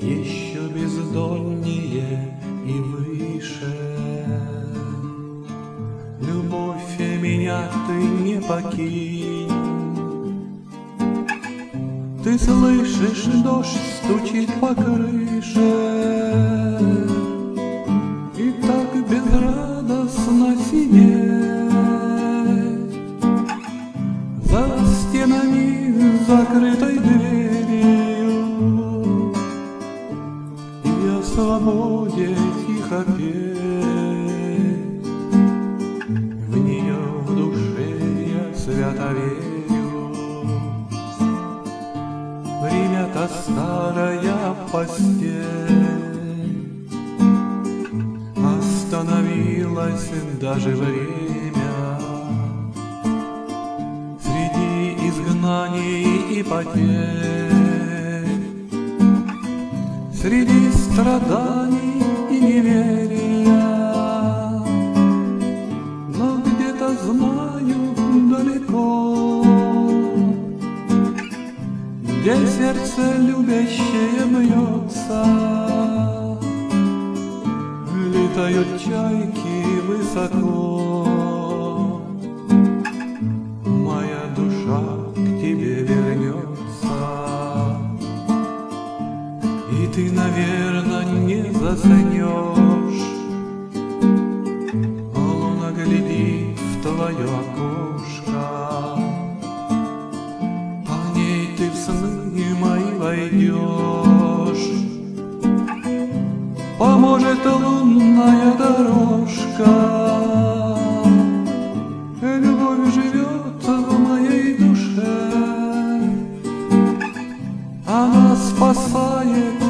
еще бездоннее и выше. Любовь, меня ты не покинь. Ты слышишь, дождь стучит по крыше, и так безрадостно сидеть за стенами закрытой дверью и о свободе тихо петь. В нее в душе я свято верю. Время-то старая постель, остановилось даже время. Среди изгнаний и потерь, среди страданий и неверия, но где-то знаю далеко, где сердце любящее бьется, летают чайки высоко. Моя душа к тебе вернется, и ты, наверное, не заснешь. Луна глядит в твое окошко, ты в сны мои войдешь. Поможет лунная дорожка, любовь живет в моей душе, она спасает